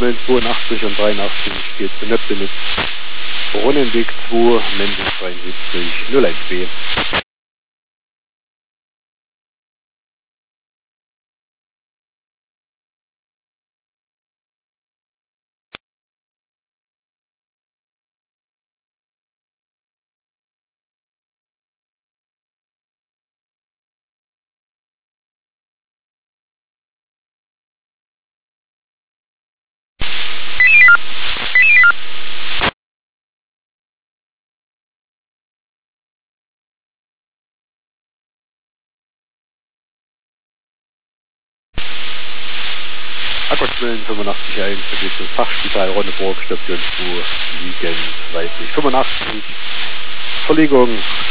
Aquasmellen 82 und 83 geht zu Nöppenitz. Brunnenweg 2, Mensen 72, 012. Aquasmellen 85 1, da geht zum Fachspital Ronneburg, Station 2, liegend weiblich 85. Verlegung